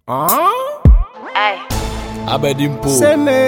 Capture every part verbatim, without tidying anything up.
Huh? Hey. Abedimpo. Say me.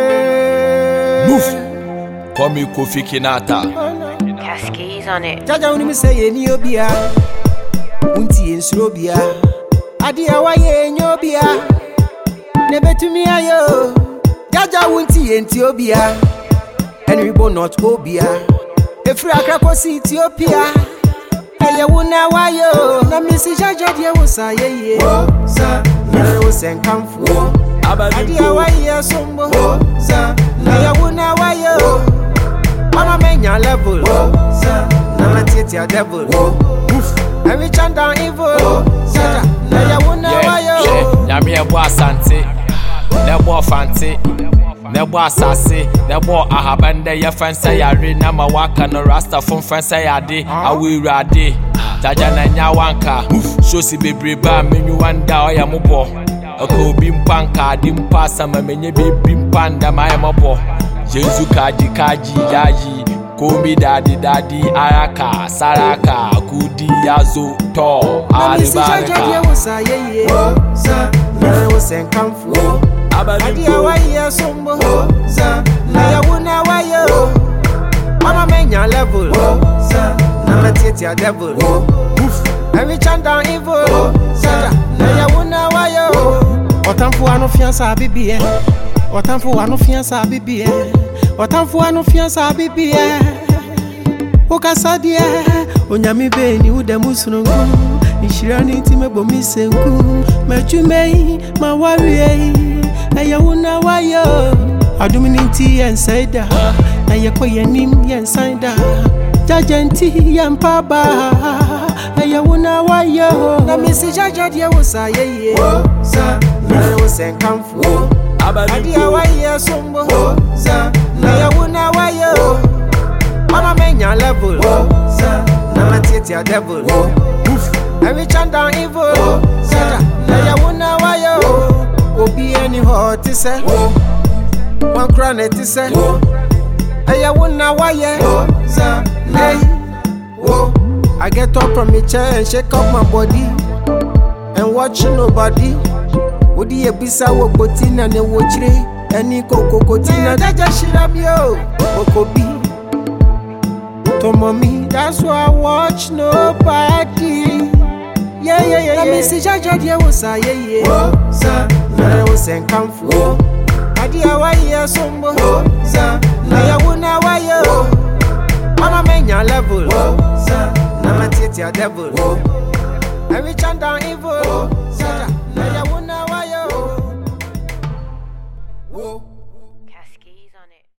Move. Call me Kofi Kinata. Cascades on it. Jaja uni me say any obia. Unti ensrobia. Adi awaye nyobia. Nebetumi ayo. Jaja unti Ethiopia. Henry Bo not obia. Efri akrakosi Ethiopia. Eye wuna wayo. Na misi jaja dia wosa ye ye. Sa na wo senkamfu. Adi awaye sombo. Sa na wuna wayo. Mama menya level. Sa na tete a devil. Every chant down evil. Sa na wuna wayo. Nyame ebo asante. Nebo fanti. Nebo asase, nebo ahabande ye fansa yare na mawaka no rasta fun fansa yade awirade jaja na nya wanka so si bebreba menyu wanda oya mobo oko bi mpanka di mpasa ma menye bi mpanda ma emobo Jesu kaji kaji yaji komi dadi dadi araka saraka kudi yazo to aribaraka wosa ye ye sa na wo senkamfu Adi awaye sombo sa na ya wuna wayo Mama menya level sa na tete a devil Every chant down evil sa na ya wuna wayo Otamfu anu fiansa bibi eh Otamfu anu fiansa bibi eh Otamfu anu fiansa bibi eh Okasadi eh Onyami beni udemu sunungu Nishirani time bomi senku Mechumei mawari Aya wuna wayo Aduminiti yensaida Aya kwa yenim yensaida Jajenti yempaba Aya wuna wayo Na misi jaja diya wosa yeye Sa na wo senkamfu Adi awaye sombo Sa na ya wuna wayo Mama menya level Sa na tete a devil Every chant down evil Sa na ya wuna wayo Obi any hot to say, one crown to say, I wouldn't wire, sir. Hey, whoa, I get up from my chair and shake up my body and watch nobody. Would you be so botin and a watch any coco cotina that just shit up yo, Okobi. To mommy, that's why I watch nobody. Yeah, yeah, yeah, yeah. Missy Jaja dia wosa yeah, yeah. Sa na wo senkamfu. Adi awaye sombo. Sa na ya wuna wayo. Mama menya level. Sa na tete a devil. Every chant down evil. Sa